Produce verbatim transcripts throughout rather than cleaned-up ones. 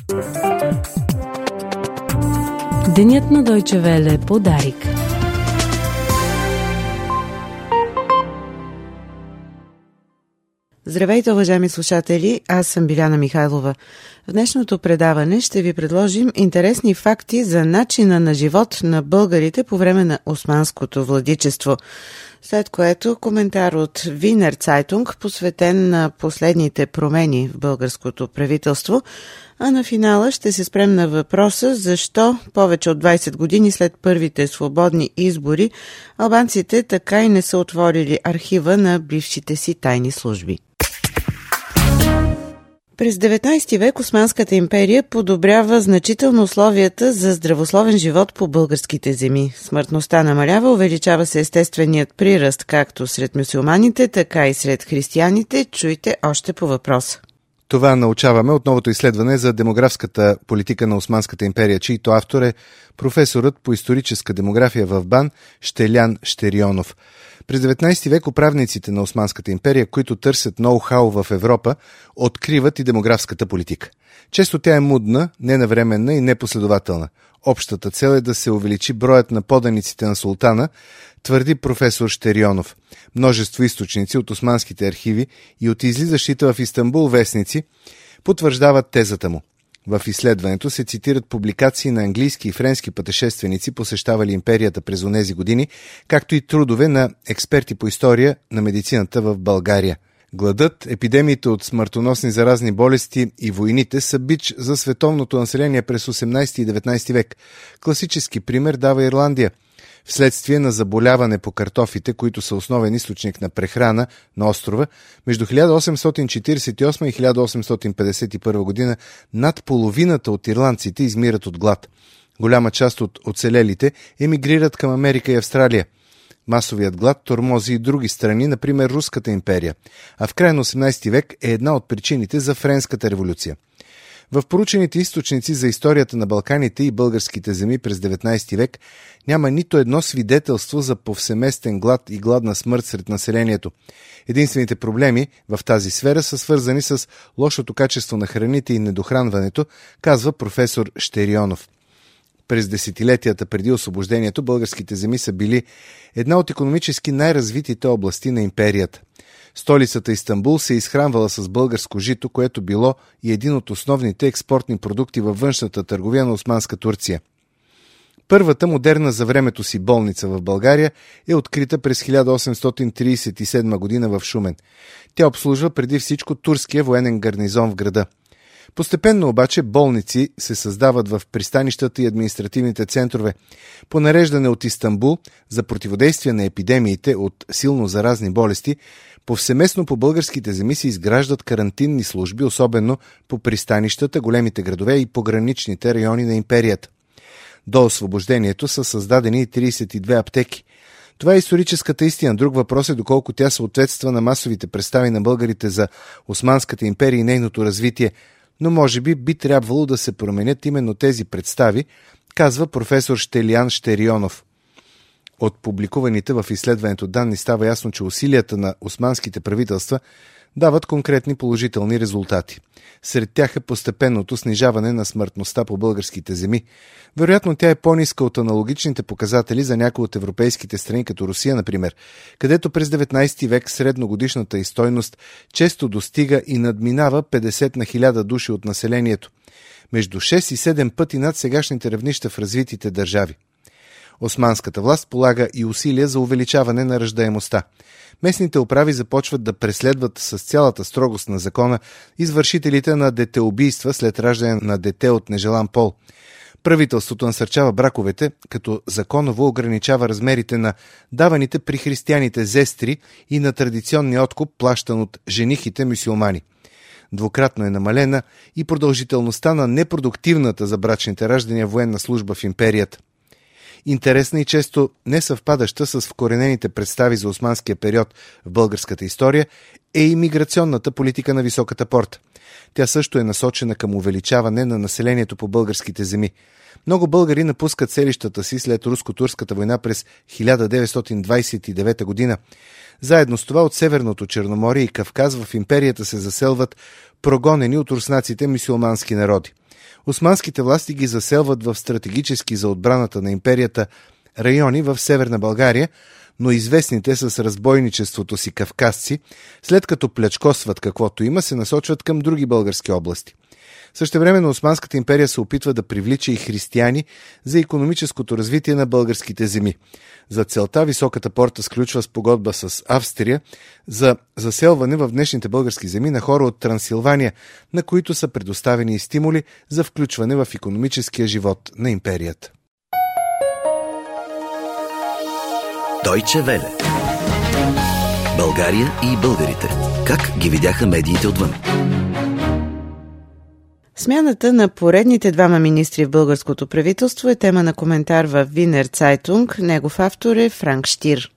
Денят на Дойче Веле по Дарик. Здравейте, уважаеми слушатели! Аз съм Биляна Михайлова. В днешното предаване ще ви предложим интересни факти за начина на живот на българите по време на османското владичество. След което коментар от Винер Цайтунг, посветен на последните промени в българското правителство, а на финала ще се спрем на въпроса защо повече от двайсет години след първите свободни избори албанците така и не са отворили архива на бившите си тайни служби. През деветнайсети век Османската империя подобрява значително условията за здравословен живот по българските земи. Смъртността намалява, увеличава се естественият приръст както сред мюсюлманите, така и сред християните. Чуйте още по въпроса. Това научаваме от новото изследване за демографската политика на Османската империя, чийто автор е професорът по историческа демография в БАН Щелян Щерионов. През деветнайсети век управниците на Османската империя, които търсят ноу-хау в Европа, откриват и демографската политика. Често тя е мудна, ненавременна и непоследователна. Общата цел е да се увеличи броят на поданиците на султана, твърди професор Щерионов. Множество източници от османските архиви и от излизащите в Истанбул вестници потвърждават тезата му. В изследването се цитират публикации на английски и френски пътешественици, посещавали империята през онези години, както и трудове на експерти по история на медицината в България. Гладът, епидемиите от смъртоносни заразни болести и войните са бич за световното население през осемнайсети и деветнайсети век. Класически пример дава Ирландия. Вследствие на заболяване по картофите, които са основен източник на прехрана на острова, между хиляда осемстотин четирийсет и осма и хиляда осемстотин петдесет и първа година над половината от ирландците измират от глад. Голяма част от оцелелите емигрират към Америка и Австралия. Масовият глад тормози и други страни, например Руската империя, а в края на осемнайсети век е една от причините за Френската революция. В поручените източници за историята на Балканите и българските земи през деветнайсети век няма нито едно свидетелство за повсеместен глад и гладна смърт сред населението. Единствените проблеми в тази сфера са свързани с лошото качество на храните и недохранването, казва професор Щерионов. През десетилетията преди освобождението българските земи са били една от икономически най-развитите области на империята. Столицата Истанбул се е изхранвала с българско жито, което било и един от основните експортни продукти във външната търговия на Османска Турция. Първата модерна за времето си болница в България е открита през хиляда осемстотин трийсет и седма година в Шумен. Тя обслужва преди всичко турския военен гарнизон в града. Постепенно обаче болници се създават в пристанищата и административните центрове. По нареждане от Истанбул за противодействие на епидемиите от силно заразни болести, повсеместно по българските земи се изграждат карантинни служби, особено по пристанищата, големите градове и пограничните райони на империята. До освобождението са създадени трийсет и две аптеки. Това е историческата истина. Друг въпрос е доколко тя съответства на масовите представи на българите за Османската империя и нейното развитие, но може би би трябвало да се променят именно тези представи, казва професор Щелян Щерионов. От публикуваните в изследването данни става ясно, че усилията на османските правителства дават конкретни положителни резултати. Сред тях е постепенното снижаване на смъртността по българските земи. Вероятно тя е по-ниска от аналогичните показатели за някои от европейските страни, като Русия, например, където през деветнайсети век средногодишната й стойност често достига и надминава петдесет на хиляда души от населението, между шест и седем пъти над сегашните равнища в развитите държави. Османската власт полага и усилия за увеличаване на раждаемостта. Местните управи започват да преследват с цялата строгост на закона извършителите на детеубийства след раждане на дете от нежелан пол. Правителството насърчава браковете, като законово ограничава размерите на даваните при християните зестри и на традиционния откуп, плащан от женихите мюсюлмани. Двукратно е намалена и продължителността на непродуктивната за брачните раждания военна служба в империята. Интересна и често не съвпадаща с вкоренените представи за османския период в българската история е имиграционната политика на Високата порта. Тя също е насочена към увеличаване на населението по българските земи. Много българи напускат селищата си след руско-турската война през хиляда деветстотин двадесет и девета година. Заедно с това от Северното Черноморие и Кавказ в империята се заселват прогонени от руснаците мюсюлмански народи. османските власти ги заселват в стратегически за отбраната на империята райони в Северна България, но известните с разбойничеството си кавказци, след като плячкосват каквото има, се насочват към други български области. Същевременно Османската империя се опитва да привлича и християни за икономическото развитие на българските земи. За целта Високата порта сключва спогодба с Австрия за заселване в днешните български земи на хора от Трансилвания, на които са предоставени и стимули за включване в икономическия живот на империята. Дойче Веле. България и българите. Как ги видяха медиите отвън? Смяната на поредните двама министри в българското правителство е тема на коментар в Винер Цайтунг. Негов автор е Франк Штир.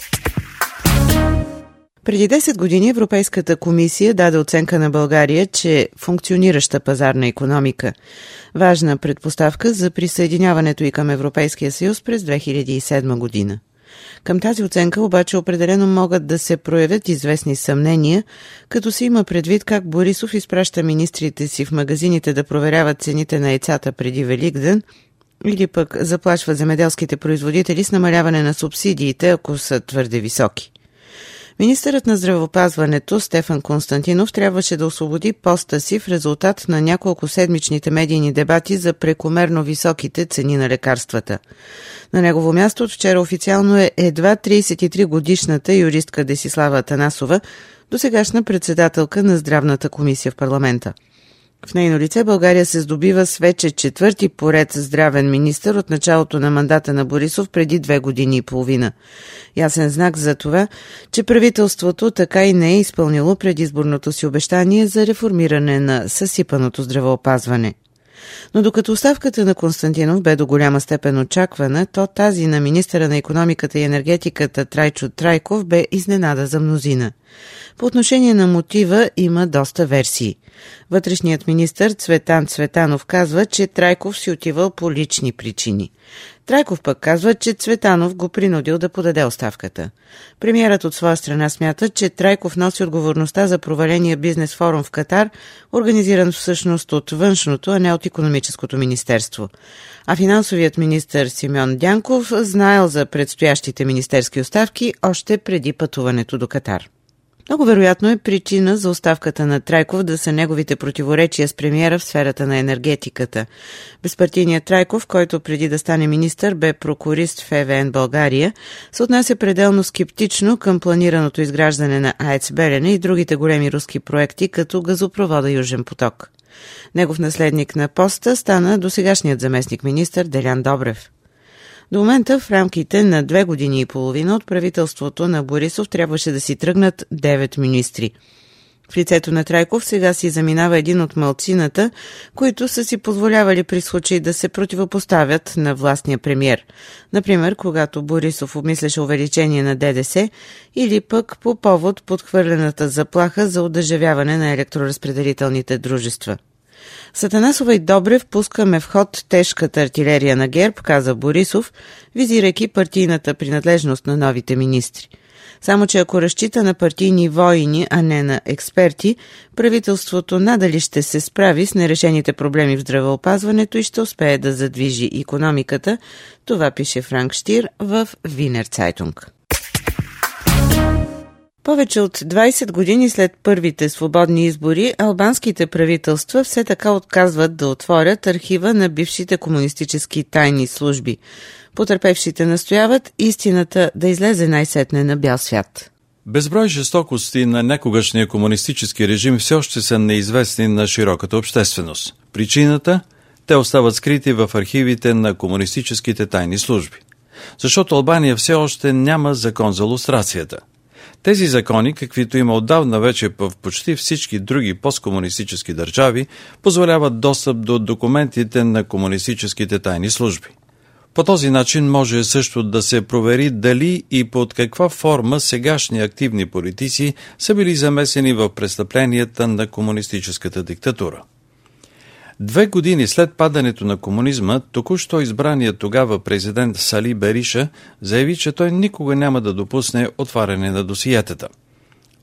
Преди десет години Европейската комисия даде оценка на България, че функционираща пазарна икономика. Важна предпоставка за присъединяването и към Европейския съюз през две хиляди и седма година. Към тази оценка обаче определено могат да се проявят известни съмнения, като се има предвид как Борисов изпраща министрите си в магазините да проверяват цените на яйцата преди Великден, или пък заплашва земеделските производители с намаляване на субсидиите, ако са твърде високи. Министърът на здравеопазването Стефан Константинов трябваше да освободи поста си в резултат на няколко седмичните медийни дебати за прекомерно високите цени на лекарствата. На негово място от вчера официално е едва тридесет и три годишната юристка Десислава Атанасова, досегашна председателка на Здравната комисия в парламента. В нейно лице България се здобива с вече четвърти поред здравен министър от началото на мандата на Борисов преди две години и половина. Ясен знак за това, че правителството така и не е изпълнило предизборното си обещание за реформиране на съсипаното здравеопазване. Но докато оставката на Константинов бе до голяма степен очаквана, то тази на министъра на икономиката и енергетиката Трайчо Трайков бе изненада за мнозина. По отношение на мотива има доста версии. Вътрешният министър Цветан Цветанов казва, че Трайков си отивал по лични причини. Трайков пък казва, че Цветанов го принудил да подаде оставката. Премиерът от своя страна смята, че Трайков носи отговорността за проваления бизнес форум в Катар, организиран всъщност от външното, а не от икономическото министерство. А финансовият министър Симеон Дянков знаел за предстоящите министерски оставки още преди пътуването до Катар. Много вероятно е причина за оставката на Трайков да са неговите противоречия с премиера в сферата на енергетиката. Безпартийният Трайков, който преди да стане министър бе прокурист в Е В Н България, се отнася пределно скептично към планираното изграждане на АЕЦ Белене и другите големи руски проекти, като газопровода Южен поток. Негов наследник на поста стана досегашният заместник министър Делян Добрев. До момента в рамките на две години и половина от правителството на Борисов трябваше да си тръгнат девет министри. В лицето на Трайков сега си заминава един от малцината, които са си позволявали при случай да се противопоставят на властния премиер. Например, когато Борисов обмисляше увеличение на Д Д С или пък по повод подхвърлената заплаха за одържавяване на електроразпределителните дружества. С Атанасова и Добрев пускаме в ход тежката артилерия на ГЕРБ, каза Борисов, визирайки партийната принадлежност на новите министри. Само че ако разчита на партийни воини, а не на експерти, правителството надали ще се справи с нерешените проблеми в здравеопазването и ще успее да задвижи икономиката. Това пише Франк Штир в Винер Цайтунг. Повече от двадесет години след първите свободни избори, албанските правителства все така отказват да отворят архива на бившите комунистически тайни служби. Потърпевшите настояват истината да излезе най-сетне на бял свят. Безброй жестокости на некогашния комунистически режим все още са неизвестни на широката общественост. Причината? Те остават скрити в архивите на комунистическите тайни служби. Защото Албания все още няма закон за лустрацията. Тези закони, каквито има отдавна вече в почти всички други посткомунистически държави, позволяват достъп до документите на комунистическите тайни служби. По този начин може също да се провери дали и под каква форма сегашни активни политици са били замесени в престъпленията на комунистическата диктатура. Две години след падането на комунизма, току-що избраният тогава президент Сали Бериша заяви, че той никога няма да допусне отваряне на досиетата.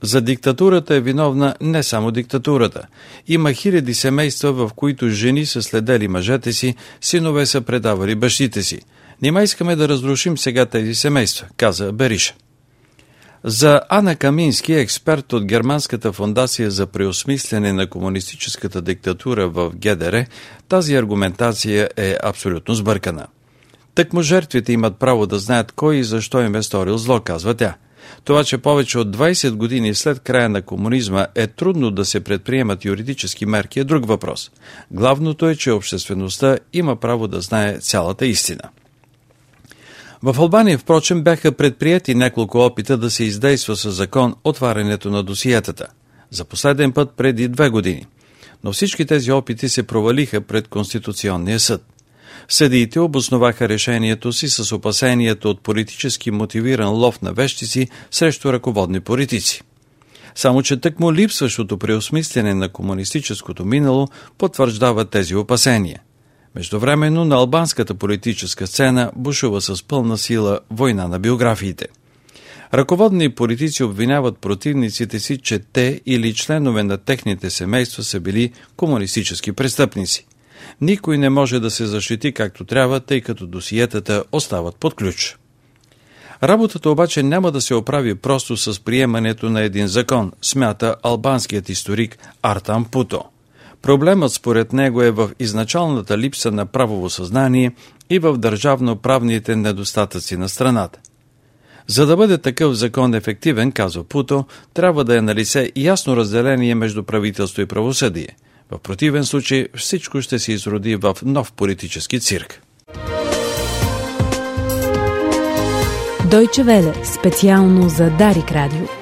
За диктатурата е виновна не само диктатурата. Има хиляди семейства, в които жени са следели мъжете си, синове са предавали бащите си. Нима искаме да разрушим сега тези семейства, каза Бериша. За Ана Камински, експерт от Германската фондация за преосмисляне на комунистическата диктатура в Ге Де Ре, тази аргументация е абсолютно сбъркана. Тъкмо жертвите имат право да знаят кой и защо им е сторил зло, казва тя. Това, че повече от двайсет години след края на комунизма е трудно да се предприемат юридически мерки, е друг въпрос. Главното е, че обществеността има право да знае цялата истина. В Албания, впрочем, бяха предприяти няколко опита да се издейства със закон отварянето на досиетата. За последен път преди две години. Но всички тези опити се провалиха пред Конституционния съд. Съдиите обосноваха решението си с опасението от политически мотивиран лов на вещици срещу ръководни политици. Само че тъкмо липсващото преосмислене на комунистическото минало потвърждава тези опасения. Междувременно на албанската политическа сцена бушува с пълна сила война на биографиите. Ръководни политици обвиняват противниците си, че те или членове на техните семейства са били комунистически престъпници. Никой не може да се защити както трябва, тъй като досиетата остават под ключ. Работата обаче няма да се оправи просто с приемането на един закон, смята албанският историк Артан Путо. Проблемът според него е в изначалната липса на правово съзнание и в държавно-правните недостатъци на страната. За да бъде такъв закон ефективен, казва Путо, трябва да е налице ясно разделение между правителство и правосъдие. В противен случай всичко ще се изроди в нов политически цирк. Дойче Веле, специално за Дарик Радио.